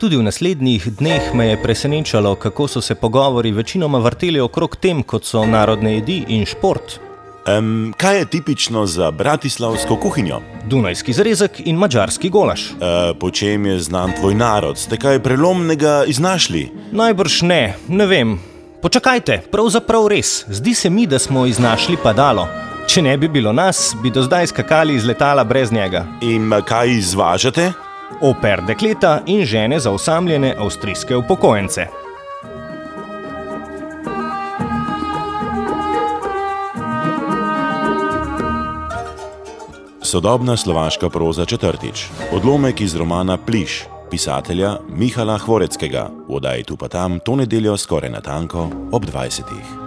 Tudi v naslednjih dneh me je presenečalo, kako so se pogovori večinoma vrteli okrog tem, kot so narodne jedi in šport. Kaj je tipično za bratislavsko kuhinjo? Dunajski zrezek in madžarski golaš. Po čem je znan tvoj narod? Ste kaj prelomnega iznašli? Najbrž ne vem. Počakajte, pravzaprav res. Zdi se mi, da smo iznašli padalo. Če ne bi bilo nas, bi do zdaj skakali iz letala brez njega. In kaj izvažate? Oper dekleta in žene za osamljene avstrijske upokojence. Sodobna slovaška proza četrtič. Odlomek iz romana Pliš, pisatelja Mihala Hvoreckega. V oddaji Tu pa tam to nedeljo skoraj natanko ob 20.